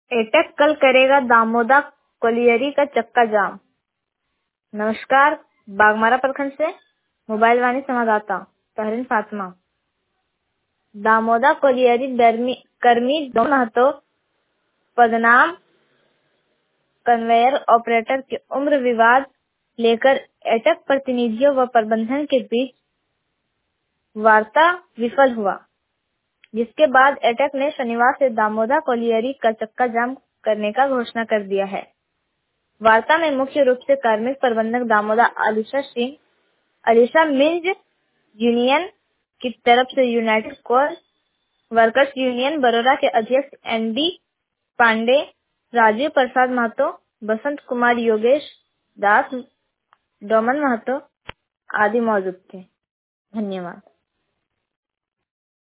एटक कल करेगा दामोदा कोलियरी का चक्का जाम। नमस्कार, बागमारा प्रखंड से मोबाइल वाणी संवाददाता तहरीन फातिमा। दामोदा कोलियरी कर्मी दो महतो पदनाम कन्वेयर ऑपरेटर के उम्र विवाद लेकर एटक प्रतिनिधियों व प्रबंधन के बीच वार्ता विफल हुआ, जिसके बाद एटक ने शनिवार से दामोदा कोलियरी का चक्का जाम करने का घोषणा कर दिया है। वार्ता में मुख्य रूप से कार्मिक प्रबंधक दामोदा अलीशा मिंज यूनियन की तरफ से united core workers union Barora के अध्यक्ष एनडी पांडे, राजीव प्रसाद महतो, बसंत कुमार, योगेश दास, डोमन महतो आदि मौजूद थे। धन्यवाद।